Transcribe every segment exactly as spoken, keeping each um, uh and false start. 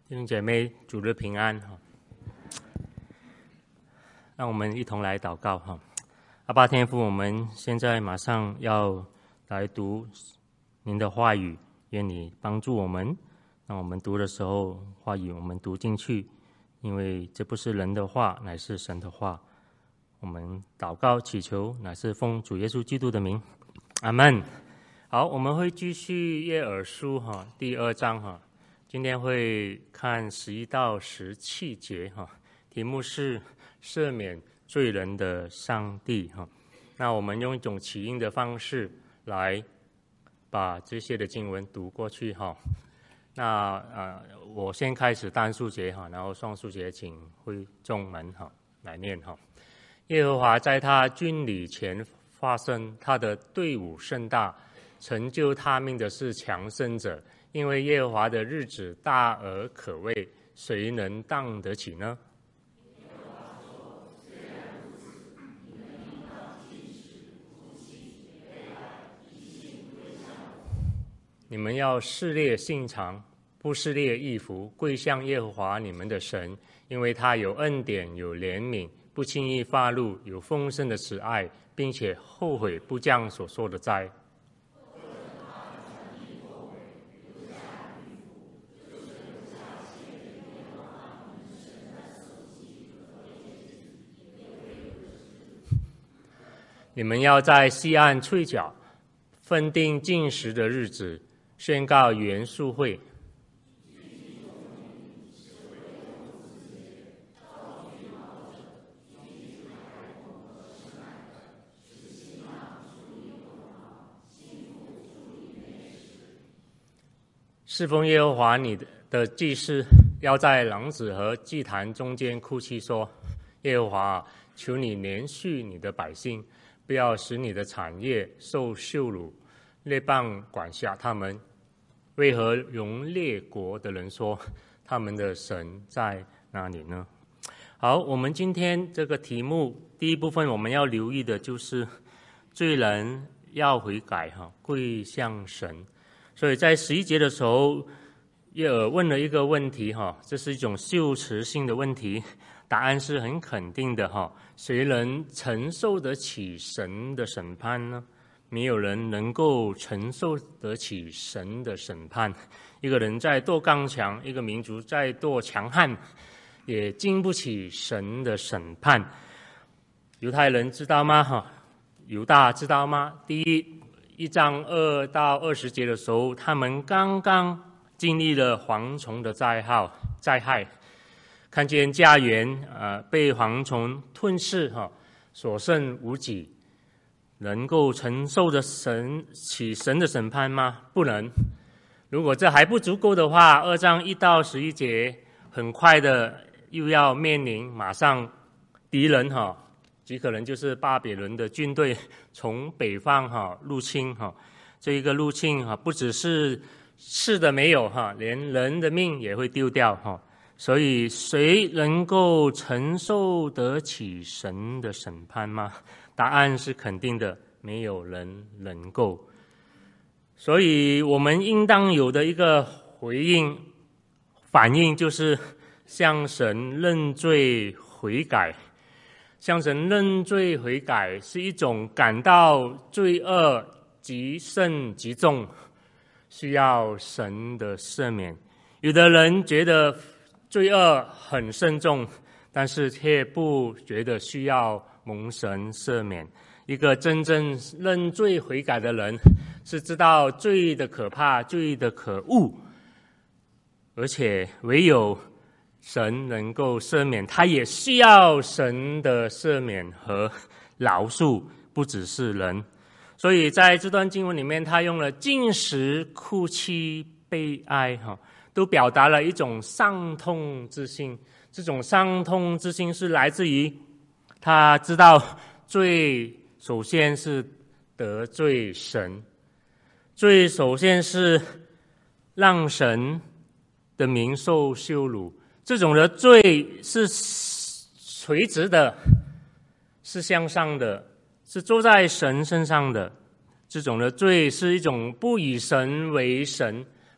弟兄姐妹，主日平安哈！让我们一同来祷告哈。阿爸天父，我们现在马上要来读您的话语，愿你帮助我们。让我们读的时候，话语我们读进去，因为这不是人的话，乃是神的话。我们祷告祈求，乃是奉主耶稣基督的名，阿们。好，我们会继续约珥书哈第二章哈。今天会看十一到十七节哈，题目是赦免罪人的上帝哈。那我们用一种起因的方式来把这些的经文读过去哈。那呃，我先开始单数节哈，然后双数节请会众们哈来念哈。耶和华在他军旅前发声，他的队伍甚大，成就他命的是强盛者。因为耶和华的日子大而可畏，谁能当得起呢？你们要撕裂心肠，不撕裂衣服，跪向耶和华你们的神，因为他有恩典，有怜悯，不轻易发怒，有丰盛的慈爱，并且后悔不降所说的灾。你们要在西岸吹角，分定禁食的日子，宣告原宿会。侍奉耶和华你的祭司，要在廊子和祭坛中间哭泣说：耶和华，求你怜恤你的百姓，不要使你的产业受羞辱，列邦管辖他们。为何容列国的人说，他们的神在哪里呢？好，我们今天这个题目第一部分我们要留意的就是罪人要悔改哈，跪向神。所以在十一节的时候，耶珥问了一个问题哈，这是一种修辞性的问题，答案是很肯定的哈。谁能承受得起神的审判呢？没有人能够承受得起神的审判。一个人再多刚强，一个民族再多强悍，也经不起神的审判。犹太人知道吗？哈，犹大知道吗？第一一章二到二十节的时候，他们刚刚经历了蝗虫的灾害，灾害。看见家园呃被蝗虫吞噬哈，所剩无几，能够承受着神起神的审判吗？不能。如果这还不足够的话，二章一到十一节很快的又要面临马上敌人哈，极可能就是巴比伦的军队从北方哈入侵哈。这一个入侵哈，不只是吃的没有哈，连人的命也会丢掉哈。所以谁能够承受得起神的审判吗？答案是肯定的，没有人能够。所以我们应当有的一个回应反应，就是向神认罪悔改。向神认罪悔改是一种感到罪恶极甚极重，需要神的赦免。有的人觉得罪恶很深重，但是却不觉得需要蒙神赦免。一个真正认罪悔改的人，是知道罪的可怕，罪的可恶，而且唯有神能够赦免，他也需要神的赦免和饶恕，不只是人。所以在这段经文里面，他用了禁食、哭泣、悲哀哈，都表达了一种伤痛之心。这种伤痛之心是来自于他知道罪首先是得罪神，罪首先是让神的名受羞辱。这种的罪是垂直的，是向上的，是坐在神身上的。这种的罪是一种不以神为神，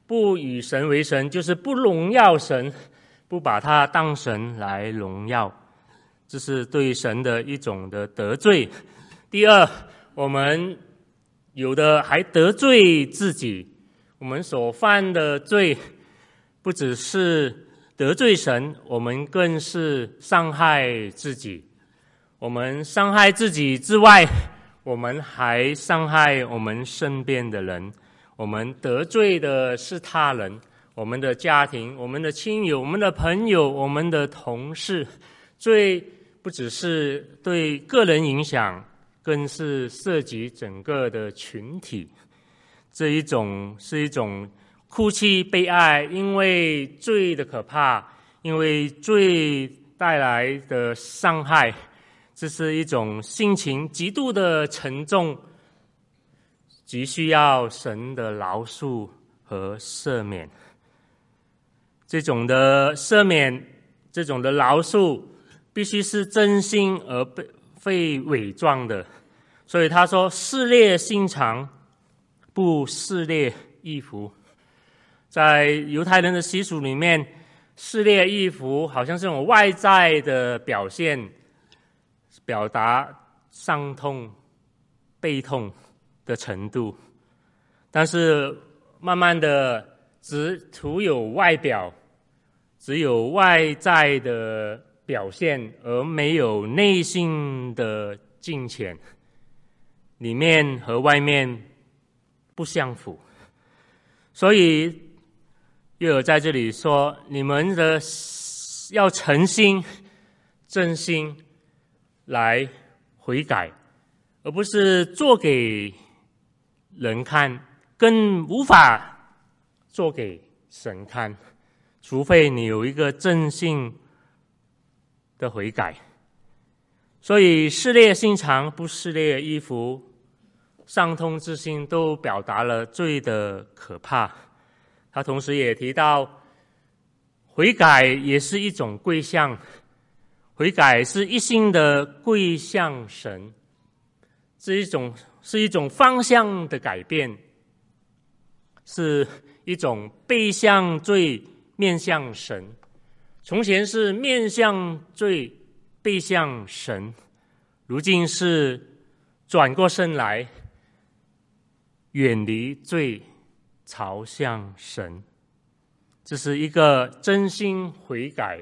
不以神为神，就是不荣耀神，不把他当神来荣耀，这是对神的一种的得罪。第二，我们有的还得罪自己，我们所犯的罪不只是得罪神，我们更是伤害自己。我们伤害自己之外，我们还伤害我们身边的人。我们得罪的是他人，我们的家庭，我们的亲友，我们的朋友，我们的同事。罪不只是对个人影响，更是涉及整个的群体。这一种是一种哭泣悲哀，因为罪的可怕，因为罪带来的伤害，这是一种心情极度的沉重，急需要神的饶恕和赦免。这种的赦免，这种的饶恕，必须是真心而非伪装的。所以他说，撕裂心肠，不撕裂衣服。在犹太人的习俗里面，撕裂衣服好像是这种外在的表现，表达伤痛、悲痛的程度，但是慢慢的只图有外表，只有外在的表现，而没有内心的敬虔，里面和外面不相符。所以约珥在这里说，你们的要诚心真心来悔改，而不是做给人看，更无法做给神看，除非你有一个真心的悔改。所以撕裂心肠，不撕裂衣服，伤痛之心，都表达了罪的可怕。他同时也提到，悔改也是一种归向，悔改是一心的归向神，是一种是一种方向的改变，是一种背向罪面向神。从前是面向罪背向神，如今是转过身来远离罪朝向神。这是一个真心悔改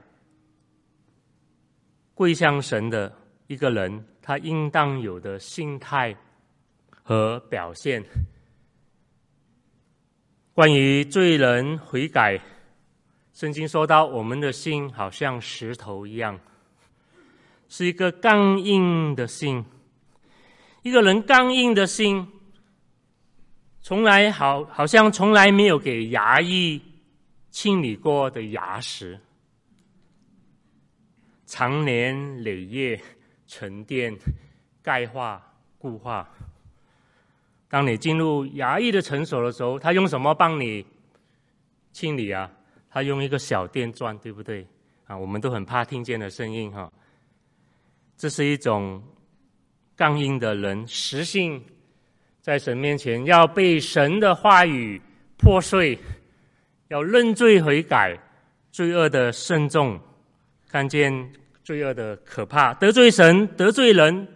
归向神的一个人，他应当有的心态和表现。关于罪人悔改，圣经说到，我们的心好像石头一样，是一个刚硬的心。一个人刚硬的心，从来好好像从来没有给牙医清理过的牙石，长年累月沉淀、钙化、固化。当你进入牙医的诊所的时候，他用什么帮你清理啊？他用一个小电钻，对不对啊？我们都很怕听见的声音哈。这是一种刚硬的人，实性在神面前要被神的话语破碎，要认罪悔改，罪恶的深重，看见罪恶的可怕，得罪神，得罪人。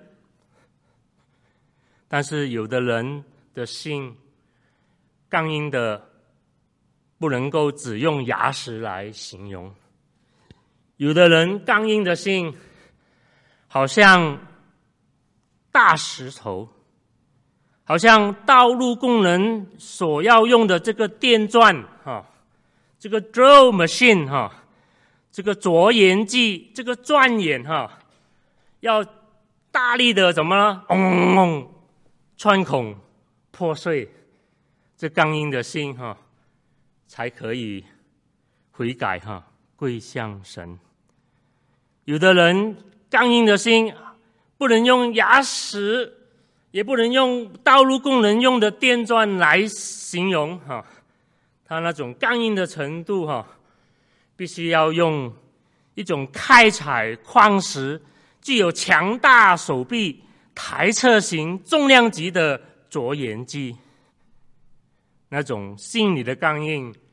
但是有的人的心刚硬的，不能够只用牙石来形容。有的人刚硬的心好像大石头，好像道路工人所要用的这个电钻哈，这个 drill machine 哈，这个着眼剂，这个钻眼哈，要大力的怎么呢？嗡嗡，穿孔破碎，这刚硬的心哈，才可以悔改哈，归向神。有的人刚硬的心，不能用牙石，也不能用道路工人用的电钻来形容哈，他那种刚硬的程度哈，必须要用一种开采矿石，具有强大手臂、台车型、重量级的着眼剂。那种心理的刚硬，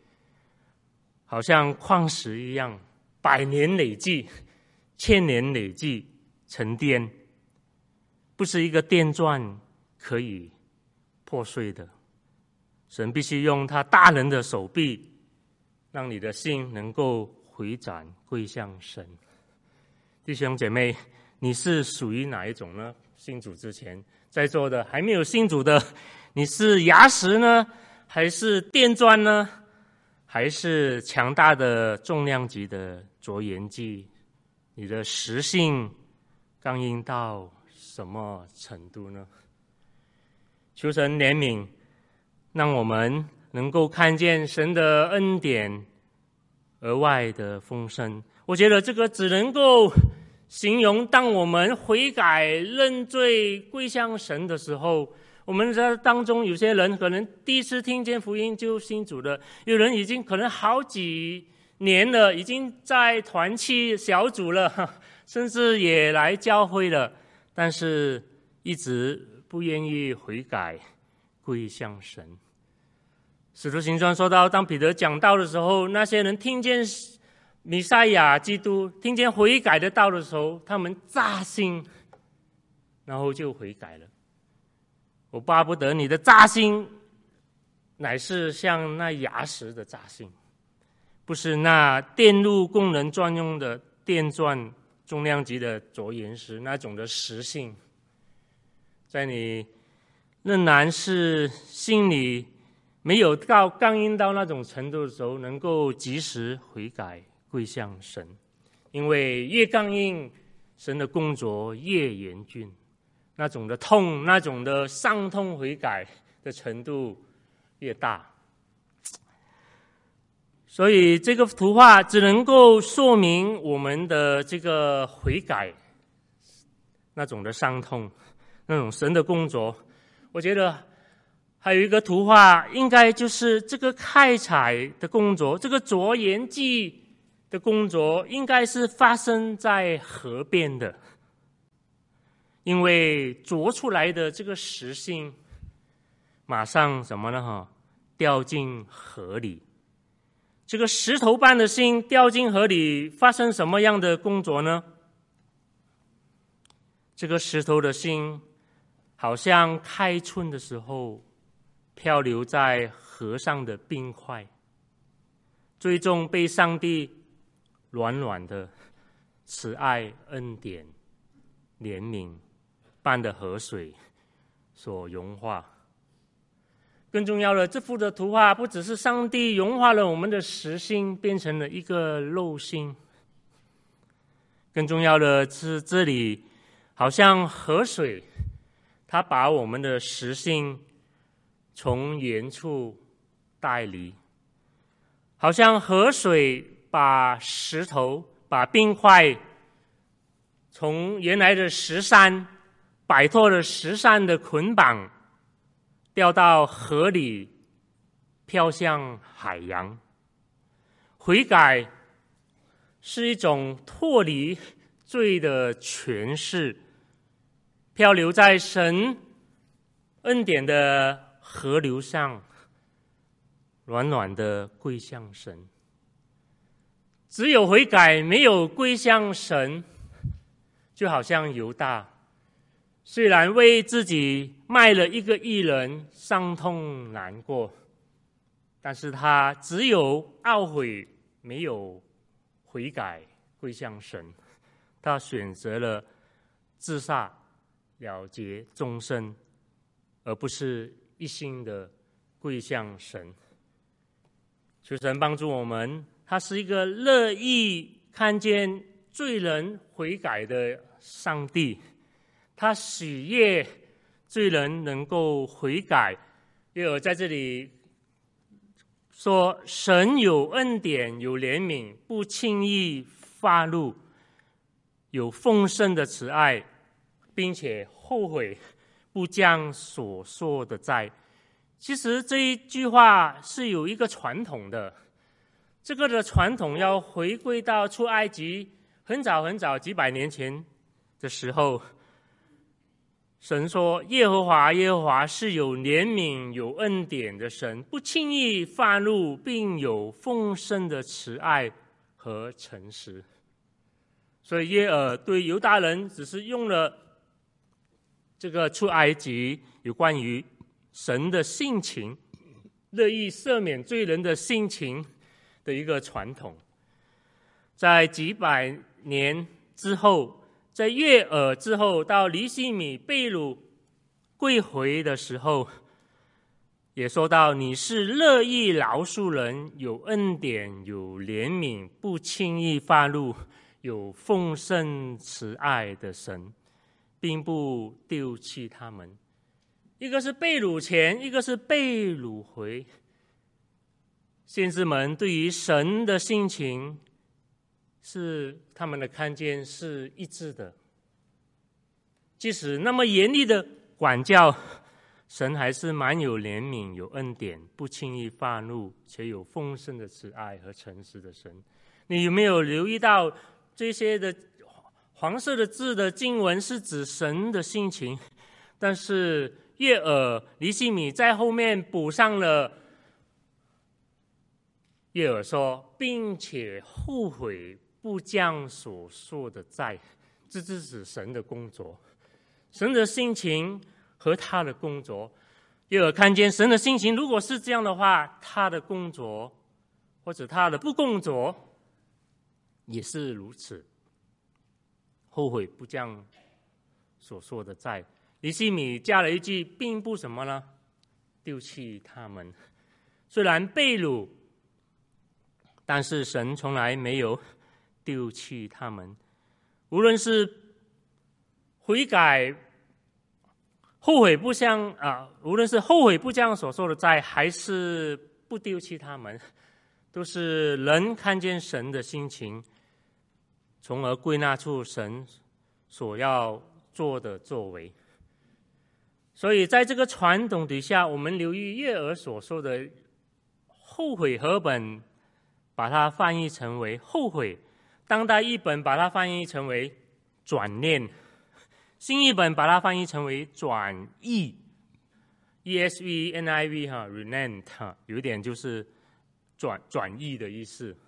好像矿石一样，百年累计、千年累计沉淀，不是一个电钻可以破碎的。神必须用他大能的手臂，让你的心能够回转归向神。弟兄姐妹，你是属于哪一种呢？信主之前，在座的还没有信主的，你是牙石呢，还是电钻呢，还是强大的重量级的着眼剂？你的实性刚硬到什么程度呢？求神怜悯，让我们能够看见神的恩典额外的丰盛。我觉得这个只能够形容，当我们悔改认罪归向神的时候，我们在当中有些人可能第一次听见福音就信主了，有人已经可能好几年了，已经在团契小组了，甚至也来教会了，但是一直不愿意悔改归向神。使徒行传说到，当彼得讲道的时候，那些人听见弥赛亚基督，听见悔改的道的时候，他们扎心，然后就悔改了。我巴不得你的扎心乃是像那牙石的扎心，不是那电路工人专用的电钻重量级的着岩石那种的实性。在你仍然是心里没有到刚硬到那种程度的时候，能够及时悔改归向神。因为越刚硬，神的工作越严峻，那种的痛，那种的伤痛悔改的程度越大。所以这个图画只能够说明我们的这个悔改那种的伤痛，那种神的工作。我觉得还有一个图画，应该就是这个开采的工作，这个着岩剂的工作应该是发生在河边的，因为着出来的这个石性马上什么呢？哈，掉进河里。这个石头般的心掉进河里，发生什么样的工作呢？这个石头的心好像开春的时候漂流在河上的冰块，最终被上帝暖暖的慈爱恩典怜悯般的河水所融化。更重要的，这幅的图画不只是上帝融化了我们的实心，变成了一个肉心，更重要的是这里好像河水，它把我们的实心从远处带离，好像河水把石头、把冰块从原来的石山摆脱了石山的捆绑，掉到河里，飘向海洋。悔改是一种脱离罪的诠释，漂流在神恩典的河流上，暖暖的归向神。只有悔改，没有归向神，就好像犹大，虽然为自己卖了一个义人，伤痛难过，但是他只有懊悔，没有悔改归向神。他选择了自杀，了结终身，而不是一心的归向神。求神帮助我们，他是一个乐意看见罪人悔改的上帝，他喜悦罪人能够悔改。因为我在这里说，神有恩典，有怜悯，不轻易发怒，有丰盛的慈爱，并且后悔不将所说的债。其实这一句话是有一个传统的，这个的传统要回归到出埃及很早很早几百年前的时候， 神说：“耶和华，耶和华是有怜悯、有恩典的神，不轻易发怒，并有丰盛的慈爱和诚实。”所以耶尔对犹大人只是用了这个出埃及有关于神的性情，乐意赦免罪人的性情的一个传统。在几百年之后，在约珥之后，到尼希米被掳归回的时候，也说到：“你是乐意饶恕人，有恩典，有怜悯，不轻易发怒，有丰盛慈爱的神，并不丢弃他们。”一个是被掳前，一个是被掳回。先知们对于神的性情是他们的看见是一致的，即使那么严厉的管教，神还是蛮有怜悯、有恩典，不轻易发怒，且有丰盛的慈爱和诚实的神。你有没有留意到这些的黄色的字的经文是指神的性情？但是约珥、尼希米在后面补上了，约珥说，并且后悔不将所说的债，这是指神的工作，神的性情和他的工作。约珥看见神的性情，如果是这样的话，他的工作或者他的不工作也是如此，后悔不将所说的债。尼希米加了一句，并不什么呢？丢弃他们。虽然被掳，但是神从来没有丢弃他们。无论是悔改、后悔不将啊，无论是后悔不将所说的债，还是不丢弃他们，都是人看见神的心情，从而归纳出神所要做的作为。所以在这个传统底下，我们留意约珥所说的后悔和本，把它翻译成为后悔，当代译本把它翻译成为转念，新译本把它翻译成为转意 E S V N I V 哈 relent 哈，有点就是转转意的意思。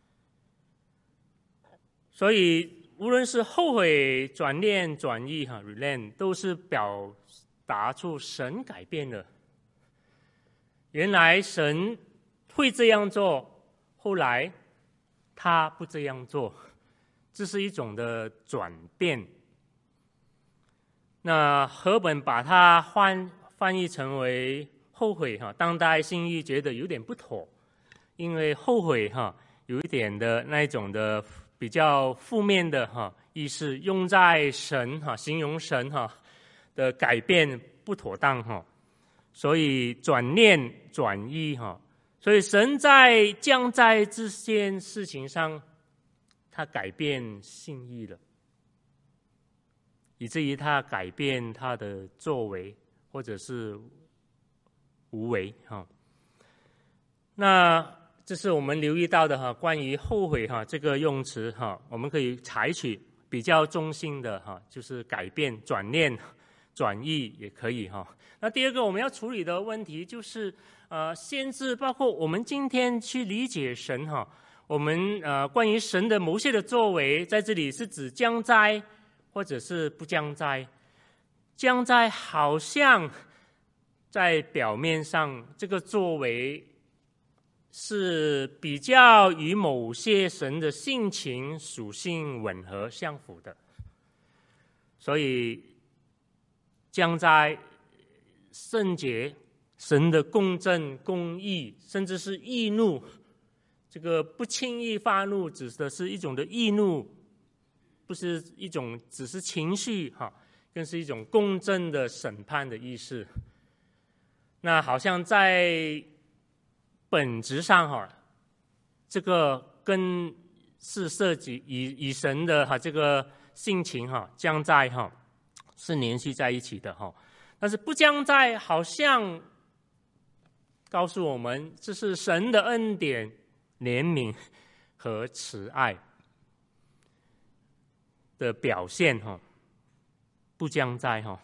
所以无论是后悔、转念、转意哈 relent， 都是表达出神改变了。原来神会这样做，后来他不这样做，这是一种的转变。那和本把它翻翻译成为后悔哈，当代新译觉得有点不妥，因为后悔哈有一点的那一种的比较负面的哈意思，用在神哈形容神哈的改变不妥当哈，所以转念转意哈，所以神在将在这件事情上，他改变心意了，以至于他改变他的作为或者是无为哈。那这是我们留意到的哈，关于后悔哈这个用词哈，我们可以采取比较中性的哈，就是改变、转念、转意也可以哈。那第二个我们要处理的问题就是，呃，先知包括我们今天去理解神哈，我们呃关于神的某些的作为，在这里是指降灾或者是不降灾。降灾好像在表面上这个作为是比较与某些神的性情属性吻合相符的，所以降灾、圣洁、神的公正、公义，甚至是义怒，这个不轻易发怒指的是一种的义怒，不是一种只是情绪哈，更是一种公正的审判的意思。那好像在本质上哈，这个跟是涉及以以神的哈这个性情哈将在哈是联系在一起的哈，但是不将在好像告诉我们这是神的恩典、怜悯和慈爱的表现哈，不将在哈。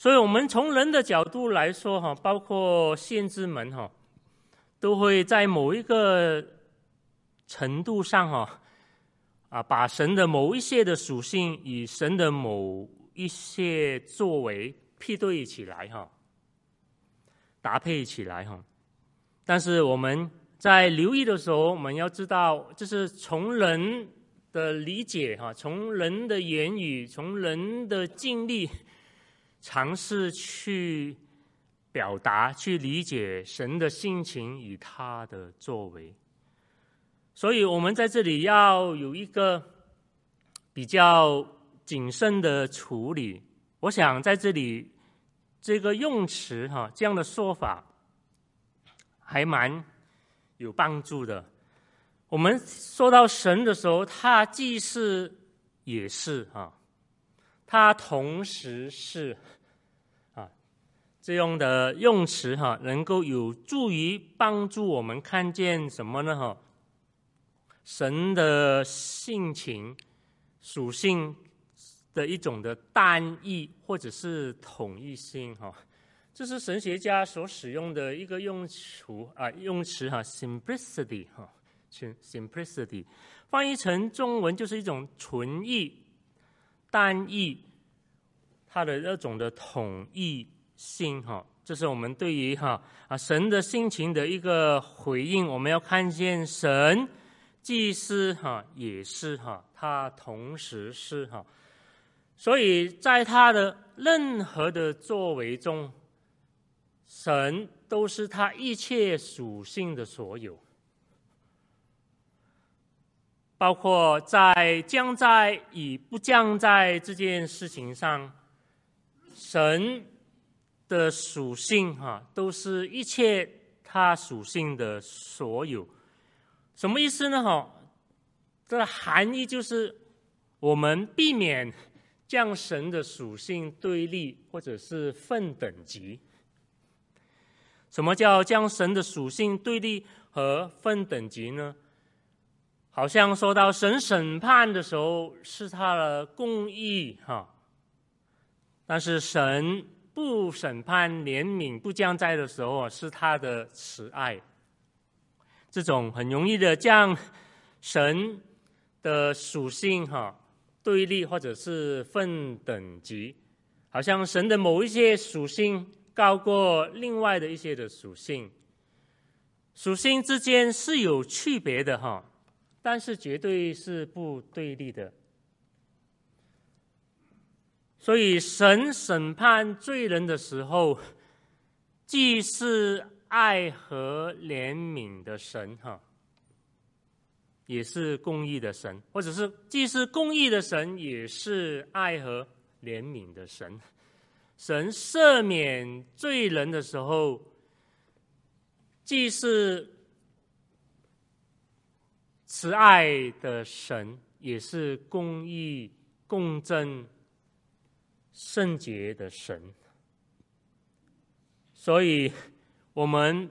所以我们从人的角度来说哈，包括先知们哈，都会在某一个程度上哈，啊，把神的某一些的属性与神的某一些作为配对起来哈，搭配起来哈。但是我们在留意的时候，我们要知道，就是从人的理解哈，从人的言语，从人的经历，尝试去表达、去理解神的性情与他的作为。所以我们在这里要有一个比较谨慎的处理。我想在这里这个用词哈，这样的说法还蛮有帮助的。我们说到神的时候，他既是也是哈，他同时是啊，这样的用词哈，能够有助于帮助我们看见什么呢？哈，神的性情、属性的一种的单一或者是统一性哈，这是神学家所使用的一个用词啊，用词哈 ，simplicity 哈 ，simplicity 翻译成中文就是一种纯一、单一，它的那种的统一性哈，这是我们对于哈啊神的性情的一个回应。我们要看见神既是哈也是哈，他同时是哈，所以在他的任何的作为中，神都是他一切属性的所有，包括在降在与不降在这件事情上，神的属性哈，都是一切他属性的所有。什么意思呢？哈，这个含义就是我们避免将神的属性对立或者是分等级。什么叫将神的属性对立和分等级呢？好像说到神审判的时候是他的公义哈，但是神不审判、怜悯、不降灾的时候是他的慈爱。这种很容易的将神的属性哈对立或者是分等级，好像神的某一些属性高过另外的一些的属性，属性之间是有区别的哈，但是绝对是不对立的。所以神审判罪人的时候，既是爱和怜悯的神哈，也是公义的神，或者是既是公义的神，也是爱和怜悯的神。神赦免罪人的时候，既是慈爱的神，也是公义、公正、圣洁的神。所以我们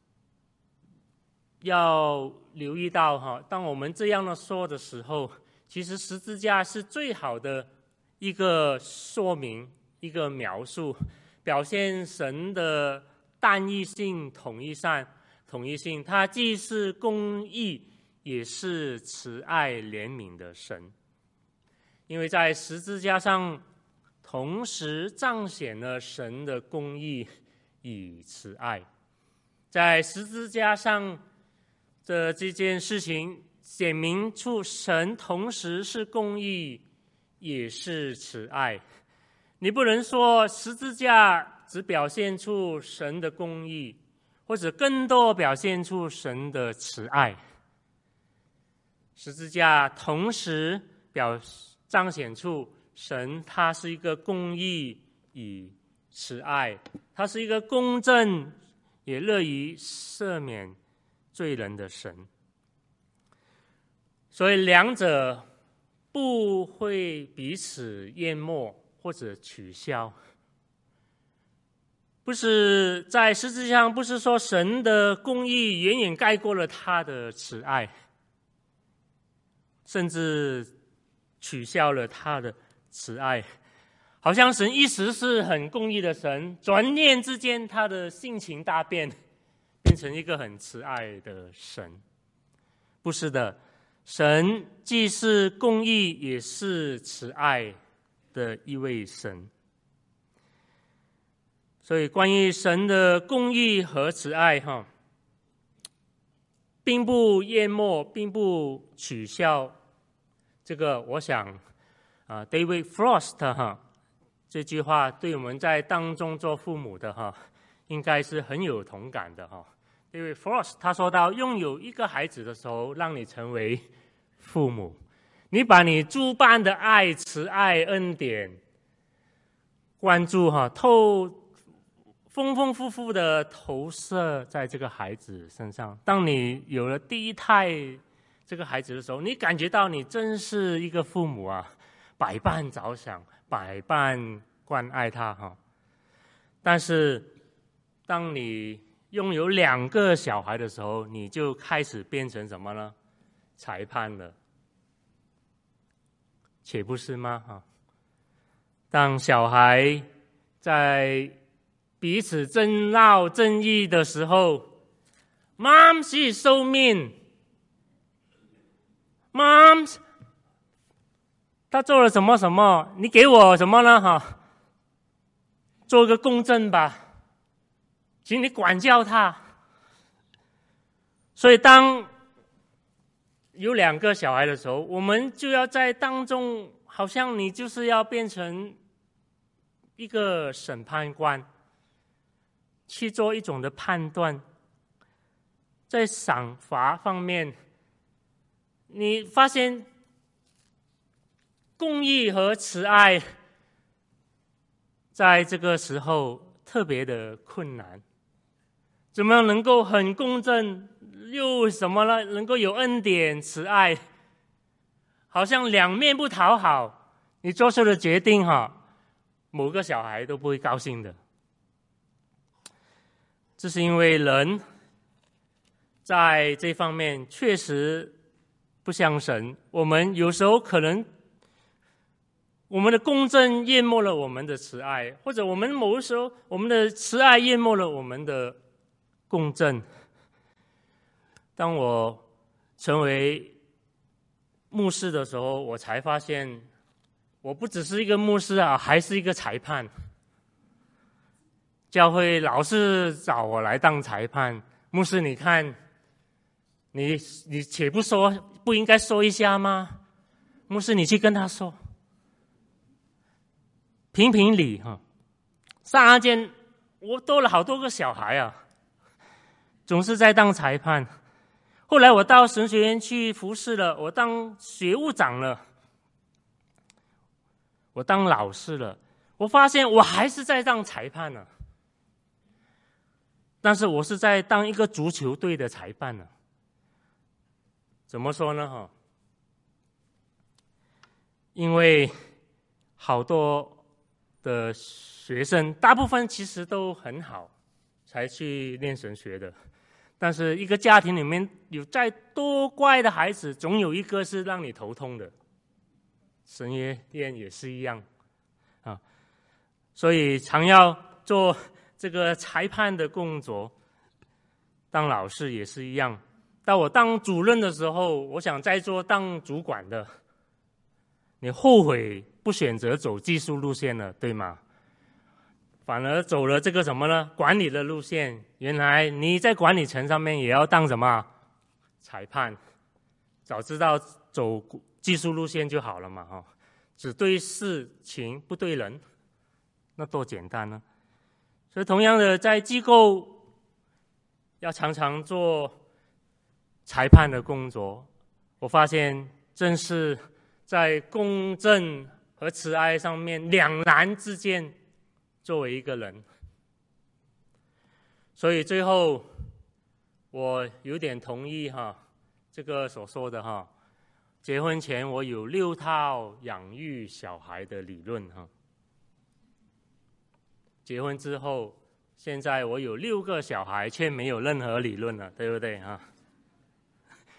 要留意到哈，当我们这样的说的时候，其实十字架是最好的一个说明、一个描述，表现神的单一性、统一性、统一性。它既是公义，也是慈爱怜悯的神。因为在十字架上，同时彰显了神的公义与慈爱。在十字架上的这件事情显明出神同时是公义也是慈爱。你不能说十字架只表现出神的公义，或者更多表现出神的慈爱。十字架同时表彰显出神他是一个公义与慈爱，他是一个公正也乐于赦免罪人的神。所以两者不会彼此淹没或者取消。不是在实质上，不是说神的公义远远盖过了他的慈爱，甚至取消了他的慈爱， 好像神一时是很公义的神，转念之间他的性情大变，变成一个很慈爱的神。不是的，神既是公义也是慈爱的一位神。所以关于神的公义和慈爱哈，并不淹没，并不取笑。这个我想啊 David Frost 哈这句话对我们在当中做父母的哈，应该是很有同感的哈。David Frost 他说到，拥有一个孩子的时候，让你成为父母，你把你诸般的爱、慈爱、恩典、关注哈，透丰丰富富的投射在这个孩子身上。当你有了第一胎这个孩子的时候，你感觉到你真是一个父母啊，百般着想，百般关爱他哈。但是当你拥有两个小孩的时候，你就开始变成什么呢？裁判了，且不是吗？哈，当小孩在彼此争闹争议的时候 ，Mom she's so mean， Mom 他做了什么什么，你给我什么呢？哈，做个公正吧。请你管教他。所以当有两个小孩的时候，我们就要在当中，好像你就是要变成一个审判官，去做一种的判断。在赏罚方面，你发现公义和慈爱在这个时候特别的困难。怎么样能够很公正，又什么呢？能够有恩典、慈爱，好像两面不讨好。你做出的决定哈，某个小孩都不会高兴的。这是因为人在这方面确实不像神。我们有时候可能我们的公正淹没了我们的慈爱，或者我们某时候我们的慈爱淹没了我们的公正。当我成为牧师的时候，我才发现我不只是一个牧师啊，还是一个裁判。教会老是找我来当裁判，牧师你看，你你且不说，不应该说一下吗？牧师你去跟他说，评评理哈。刹那间我多了好多个小孩啊，总是在当裁判。后来我到神学院去服侍了，我当学务长了，我当老师了，我发现我还是在当裁判呢。但是我是在当一个足球队的裁判呢。怎么说呢？哈，因为好多的学生，大部分其实都很好，才去念神学的。但是一个家庭里面有再多乖的孩子，总有一个是让你头痛的。神学院也是一样啊，所以常要做这个裁判的工作。当老师也是一样。当我当主任的时候，我想再做当主管的，你后悔不选择走技术路线了，对吗？反而走了这个什么呢？管理的路线。原来你在管理层上面也要当什么？裁判。早知道走技术路线就好了嘛，哈，只对事情不对人，那多简单呢。所以同样的，在机构要常常做裁判的工作，我发现正是在公正和慈爱上面两难之间，作为一个人。所以最后我有点同意哈这个所说的哈，结婚前我有六套养育小孩的理论哈，结婚之后现在我有六个小孩却没有任何理论了，对不对哈？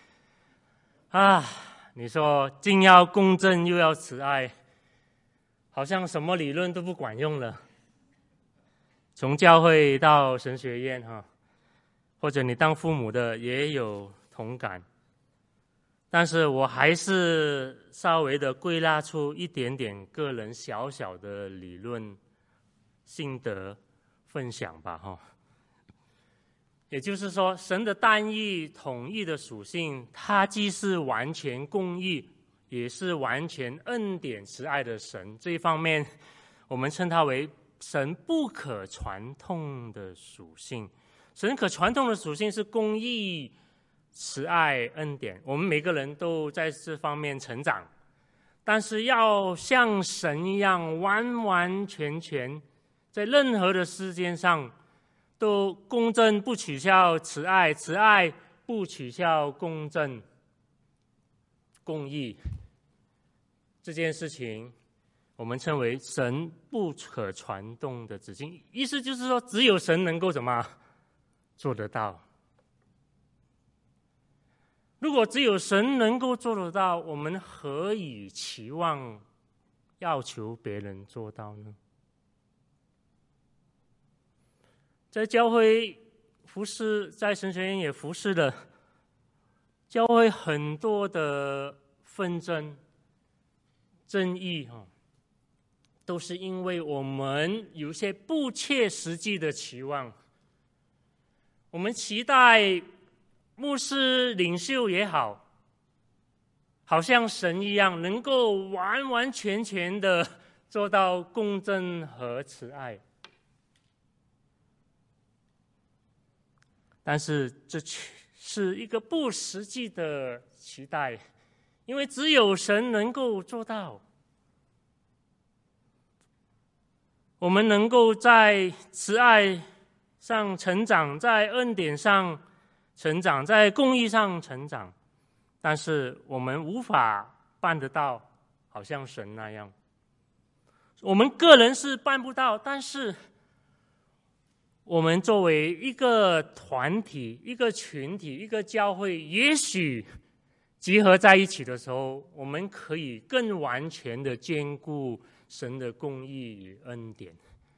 啊，你说既要公正又要慈爱好像什么理论都不管用了。从教会到神学院哈，或者你当父母的也有同感。但是我还是稍微的归纳出一点点个人小小的理论心得分享吧哈。也就是说，神的单一统一的属性，它既是完全公义，也是完全恩典慈爱的神。这一方面，我们称它为神不可传统的属性。神可传统的属性是公义、慈爱、恩典，我们每个人都在这方面成长。但是要像神一样完完全全在任何的事件上都公正不取笑慈爱，慈爱不取笑公正公义，这件事情我们称为神不可传动的旨意。意思就是说，只有神能够怎么做得到。如果只有神能够做得到，我们何以期望要求别人做到呢？在教会服侍，在神学院也服侍了教会很多的纷争、争议哈，都是因为我们有一些不切实际的期望。我们期待牧师领袖也好，好像神一样，能够完完全全的做到公正和慈爱。但是这是一个不实际的期待，因为只有神能够做到。我们能够在慈爱上成长，在恩典上成长，在公义上成长，但是我们无法办得到好像神那样。我们个人是办不到，但是我们作为一个团体、一个群体、一个教会，也许集合在一起的时候，我们可以更完全的兼顾神的公义与恩典。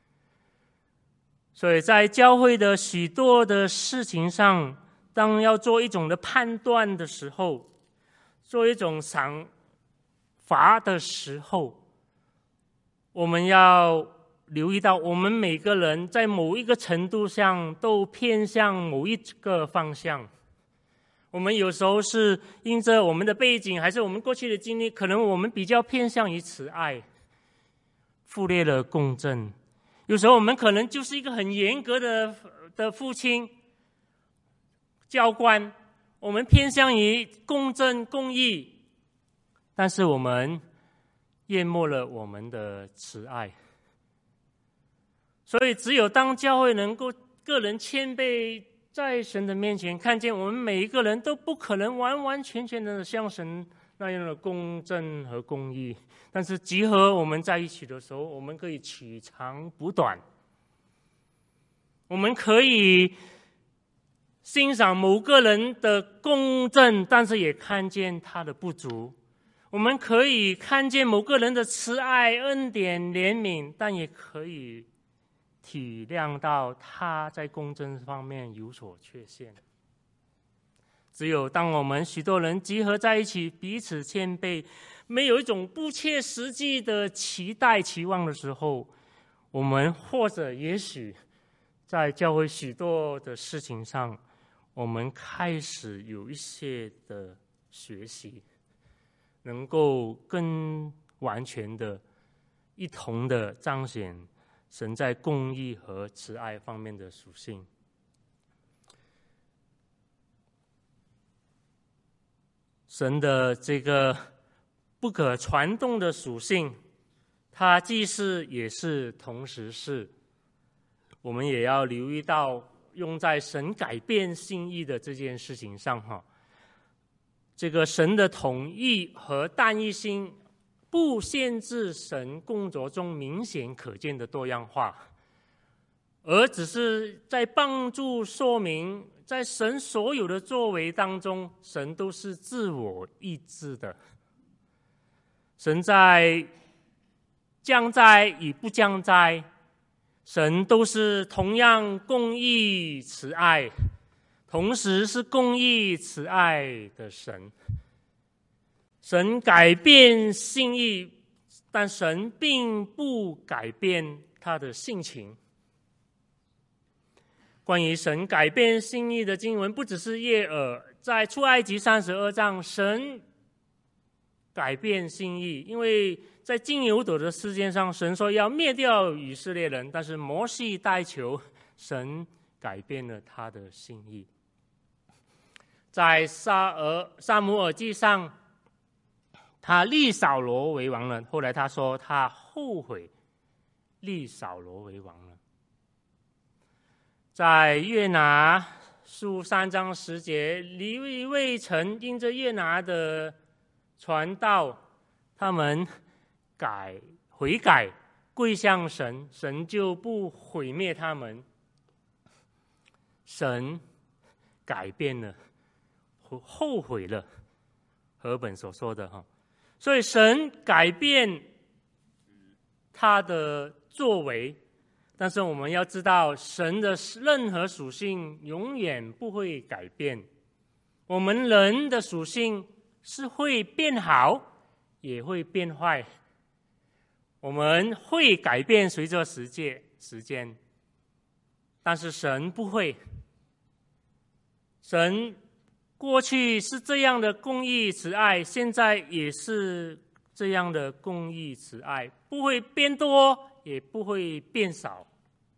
所以在教会的许多的事情上，当要做一种的判断的时候，做一种赏罚的时候，我们要留意到，我们每个人在某一个程度上都偏向某一个方向。我们有时候是因着我们的背景，还是我们过去的经历，可能我们比较偏向于慈爱，忽略了公正。有时候我们可能就是一个很严格的的父亲、教官，我们偏向于公正公义，但是我们淹没了我们的慈爱。所以只有当教会能够个人谦卑在神的面前，看见我们每一个人都不可能完完全全的像神那样的公正和公义，但是集合我们在一起的时候，我们可以取长补短，我们可以欣赏某个人的公正，但是也看见他的不足。我们可以看见某个人的慈爱、恩典、怜悯，但也可以体谅到他在公正方面有所缺陷。只有当我们许多人集合在一起，彼此谦卑，没有一种不切实际的期待期望的时候，我们或者也许在教会许多的事情上，我们开始有一些的学习，能够更完全的一同的彰显神在公义和慈爱方面的属性。神的这个不可传动的属性，它既是也是同时是，我们也要留意到用在神改变心意的这件事情上哈。这个神的统一和单一性不限制神工作中明显可见的多样化，而只是在帮助说明，在神所有的作为当中，神都是自我意志的。神在降灾与不降灾，神都是同样公义慈爱，同时是公义慈爱的神。神改变心意，但神并不改变他的性情。关于神改变心意的经文，不只是耶尔，在出埃及三十二章，神改变心意，因为在金牛犊的事件上，神说要灭掉以色列人，但是摩西代求，神改变了他的心意。在撒尔撒母耳记上，他立扫罗为王了，后来他说他后悔立扫罗为王了。在约拿书三章十节，尼尼微城因着约拿的传道，他们改悔改归向神，神就不毁灭他们。神改变了，后悔了，和本所说的哈。所以神改变他的作为，但是我们要知道，神的任何属性永远不会改变。我们人的属性是会变好，也会变坏。我们会改变随着时间，时间，但是神不会。神过去是这样的公义慈爱，现在也是这样的公义慈爱，不会变多，也不会变少。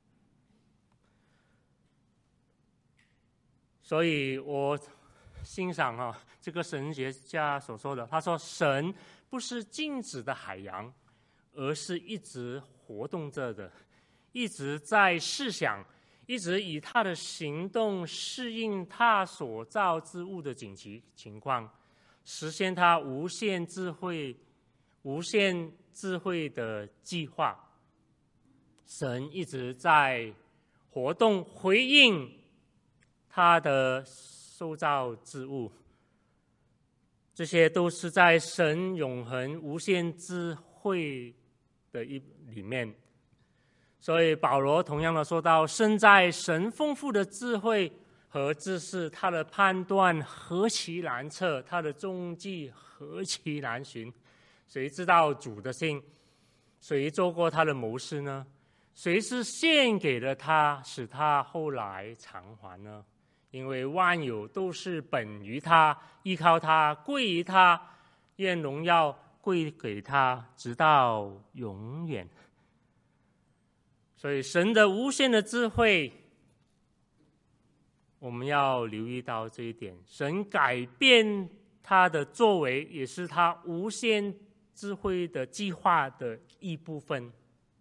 所以我欣赏啊，这个神学家所说的，他说神不是静止的海洋，而是一直活动着的，一直在思想，一直以他的行动适应他所造之物的紧急情况，实现他无限智慧、无限智慧的计划。神一直在活动，回应他的受造之物，这些都是在神永恒无限智慧的一里面。所以保罗同样的说到，身在神丰富的智慧和知识，他的判断何其难测，他的踪迹何其难寻。谁知道主的心？谁做过他的谋士呢？谁是献给了他，使他后来偿还呢？因为万有都是本于他，依靠他，归于他，愿荣耀归给他，直到永远。所以神的无限的智慧，我们要留意到这一点。神改变他的作为，也是他无限智慧的计划的一部分。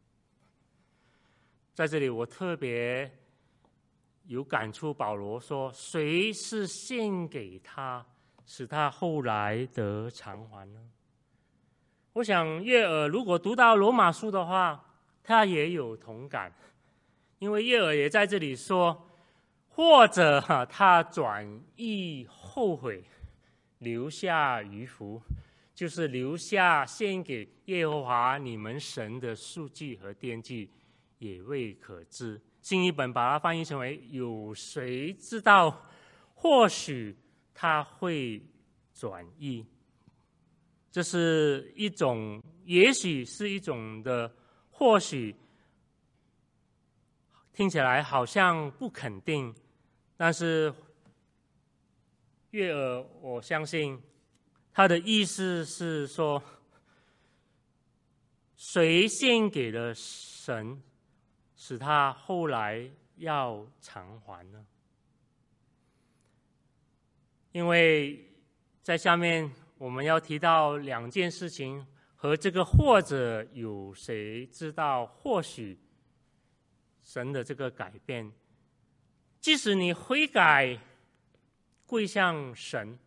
在这里我特别有感触，保罗说谁是献给他，使他后来得偿还呢？我想约珥如果读到罗马书的话，他也有同感，因为约珥也在这里说，或者他转意后悔，留下余福，就是留下献给耶和华你们神的数据和奠记，也未可知。新译本把它翻译成为有谁知道，或许他会转意。这是一种，也许是一种的或许，听起来好像不肯定，但是约珥我相信他的意思是说，谁献给了神，使他后来要偿还呢？因为在下面我们要提到两件事情，和这个或者有谁知道，或许神的这个改变，即使你悔改归向神，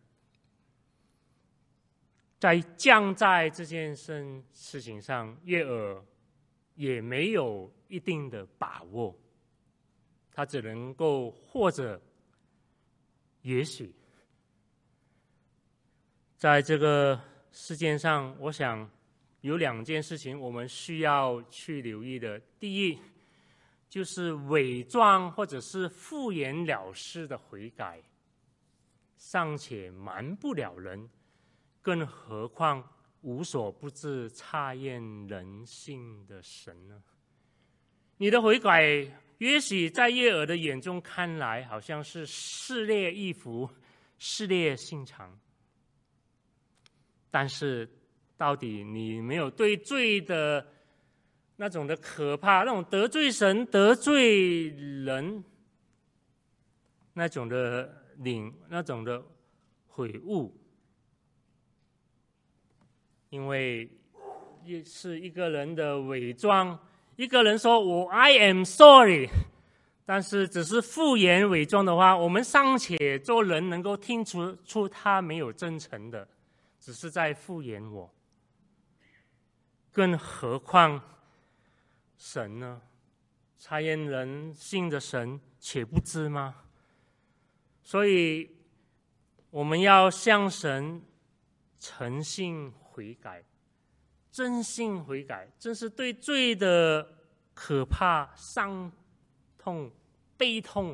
在降在这件事事情上，约珥也没有一定的把握，他只能够或者也许。在这个事件上，我想有两件事情我们需要去留意的。第一，就是伪装或者是敷衍了事的悔改，尚且瞒不了人，更何况无所不知、察验人性的神呢？你的悔改也许在耶和华的眼中看来好像是撕裂衣服、撕裂心肠，但是到底你没有对罪的那种的可怕，那种得罪神、得罪人那种的领、那种的悔悟，因为是一个人的伪装。一个人说我 I am sorry， 但是只是敷衍伪装的话，我们尚且做人能够听出出他没有真诚的，只是在敷衍我，更何况神呢？察验人性的神且不知吗？所以我们要向神诚信悔改，真心悔改，真是对罪的可怕、伤痛、悲痛。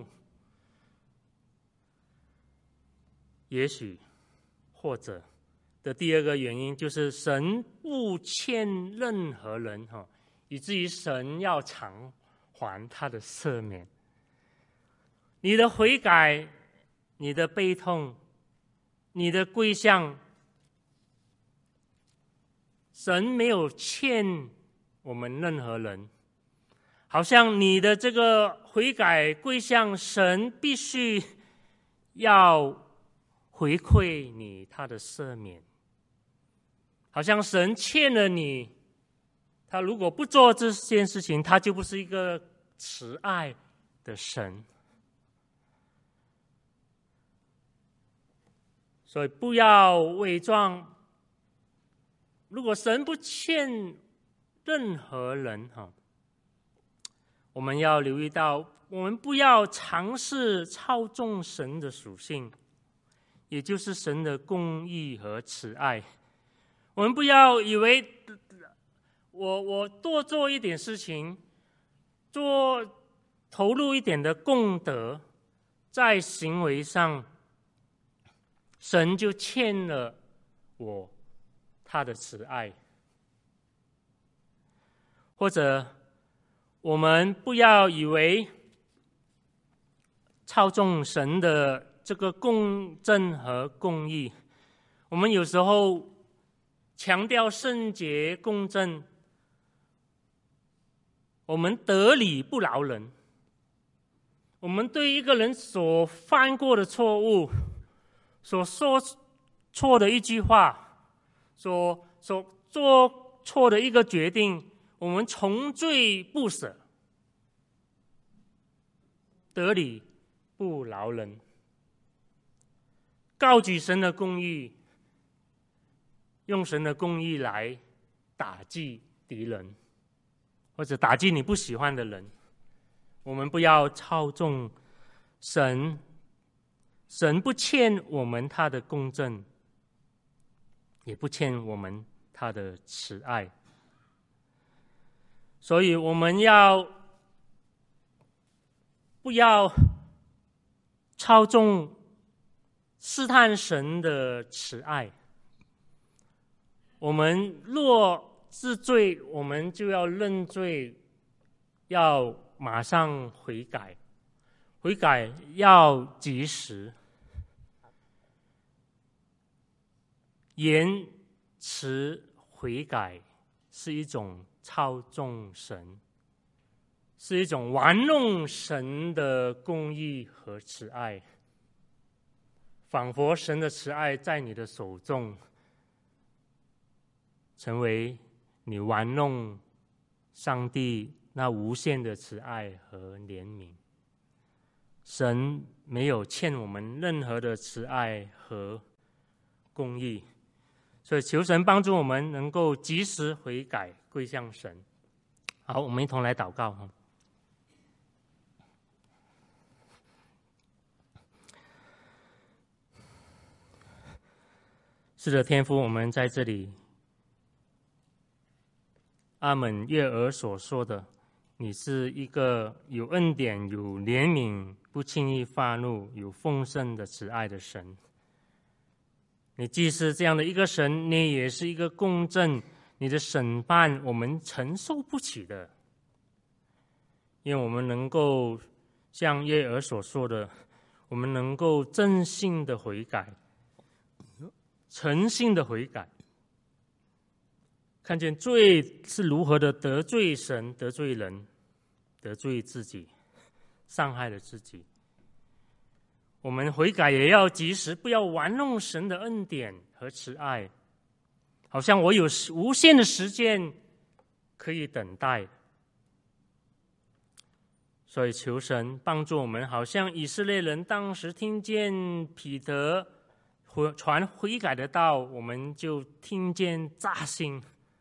也许或者的第二个原因就是神不欠任何人，以至于神要偿还他的赦免。你的悔改，你的悲痛，你的归向，神没有欠我们任何人，好像你的这个悔改归向神，必须要回馈你他的赦免，好像神欠了你，他如果不做这件事情，他就不是一个慈爱的神。所以不要伪装。如果神不欠任何人，我们要留意到，我们不要尝试操纵神的属性，也就是神的公义和慈爱。我们不要以为我我多做一点事情，做投入一点的功德，在行为上神就欠了我他的慈爱。或者我们不要以为操纵神的这个公正和公义，我们有时候强调圣洁公正，我们得理不饶人，我们对一个人所犯过的错误，所说错的一句话，所所做错的一个决定，我们从罪不舍，得理不饶人，高举神的公义，用神的公义来打击敌人，或者打击你不喜欢的人。我们不要操纵神，神不欠我们他的公正，也不欠我们他的慈爱。所以我们要不要操纵试探神的慈爱？我们若知罪，我们就要认罪，要马上悔改，悔改要及时。延迟悔改是一种操纵神，是一种玩弄神的公义和慈爱，仿佛神的慈爱在你的手中，成为你玩弄上帝那无限的慈爱和怜悯。神没有欠我们任何的慈爱和公义，所以求神帮助我们能够及时悔改，归向神。好，我们一同来祷告。是的，天父，我们在这里阿们约珥所说的，你是一个有恩典、有怜悯、不轻易发怒、有丰盛的慈爱的神。你既是这样的一个神，你也是一个公正，你的审判我们承受不起的，因为我们能够像约珥所说的，我们能够真心的悔改，诚心的悔改，看见罪是如何的得罪神、得罪人、得罪自己，伤害了自己。我们悔改也要及时，不要玩弄神的恩典和慈爱，好像我有无限的时间可以等待。所以求神帮助我们，好像以色列人当时听见彼得传悔改的道，我们就听见扎心，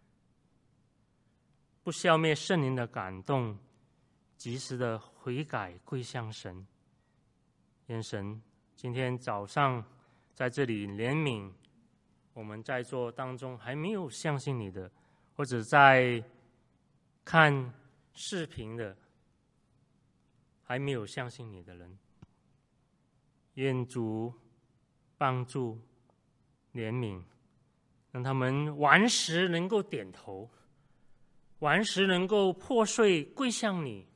不消灭圣灵的感动，及时的悔改归向神。愿神今天早上在这里怜悯我们在座当中还没有相信你的，或者在看视频的还没有相信你的人，愿主帮助怜悯，让他们顽石能够点头，顽石能够破碎归向你，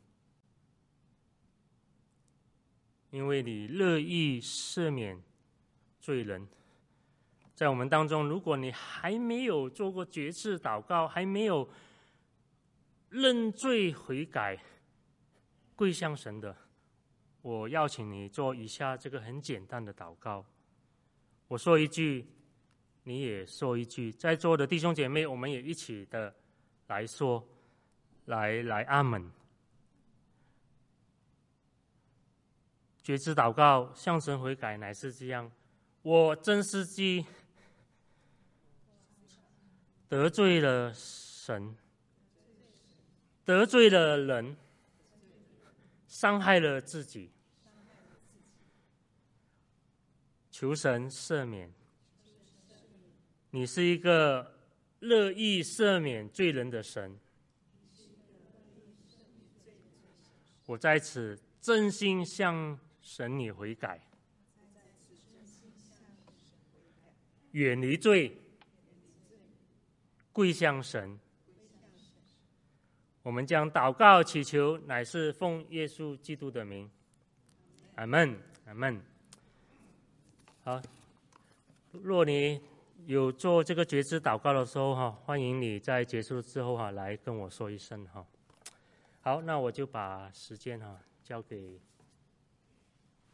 因为你乐意赦免罪人。在我们当中，如果你还没有做过决志祷告，还没有认罪悔改归向神的，我邀请你做以下这个很简单的祷告。我说一句，你也说一句，在座的弟兄姐妹，我们也一起的来说，来来阿们。决志祷告，向神悔改，乃是这样：我真是记得罪了神，得罪了人，伤害了自己，求神赦免。你是一个乐意赦免罪人的神，我在此真心向神你悔改，远离罪，归向神。我们将祷告祈求，乃是奉耶稣基督的名，阿们，阿们。好，若你有做这个决志祷告的时候哈，欢迎你在结束之后哈来跟我说一声哈。好，那我就把时间哈交给